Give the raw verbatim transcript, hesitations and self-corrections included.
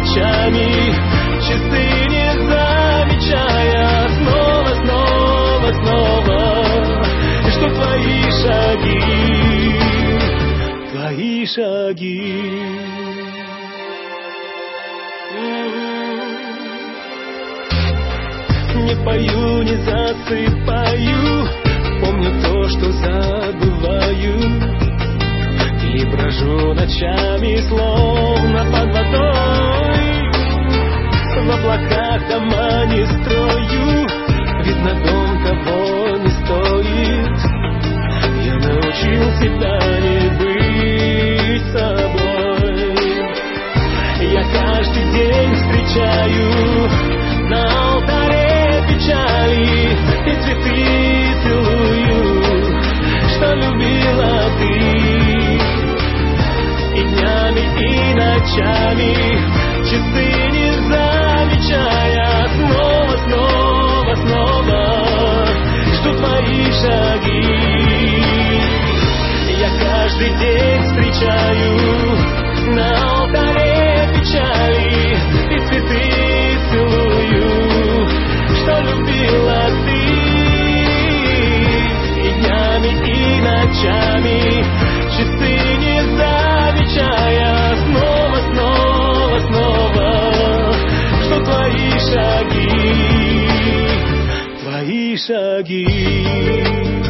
ночами, часы не замечая, снова, снова, снова, что твои шаги, твои шаги. Не пою, не засыпаю, помню то, что забываю, и брожу ночами, словно под водой. В облаках дома не строю, видно, дом того не стоит. Я научил себя не быть собой. Я каждый день встречаю на алтаре печали и цветы целую, что любила ты. И днями, и ночами, часы не замечая, снова, снова, снова жду твои шаги. Я каждый день встречаю на алтаре печали и цветы целую, что любила ты. И днями, и ночами, часы не замечая, снова, снова, снова жду твои шаги, твои шаги.